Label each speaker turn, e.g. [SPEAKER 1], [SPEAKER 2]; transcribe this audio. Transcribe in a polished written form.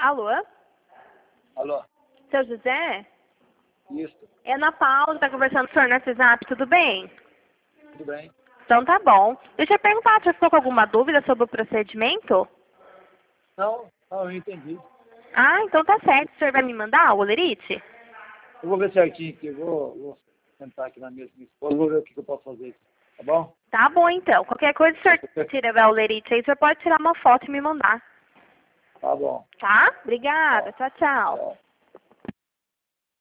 [SPEAKER 1] Alô?
[SPEAKER 2] Alô?
[SPEAKER 1] Seu José?
[SPEAKER 2] Isso,
[SPEAKER 1] É Ana Paula, tá conversando com o senhor no WhatsApp, tudo bem?
[SPEAKER 2] tudo bem?
[SPEAKER 1] Então tá bom. Deixa eu perguntar, você ficou com alguma dúvida sobre o procedimento?
[SPEAKER 2] Não, eu entendi.
[SPEAKER 1] Ah, então tá certo. O senhor vai me mandar o olerite?
[SPEAKER 2] Eu vou ver certinho aqui, vou sentar aqui na mesa com minha esposa, vou ver o que eu posso fazer aqui, tá bom?
[SPEAKER 1] Tá bom então. Qualquer coisa, o senhor tira o olerite aí, o senhor pode tirar uma foto e me mandar.
[SPEAKER 2] Tá bom.
[SPEAKER 1] Tá? Obrigada. Tchau, tchau.
[SPEAKER 2] Tchau.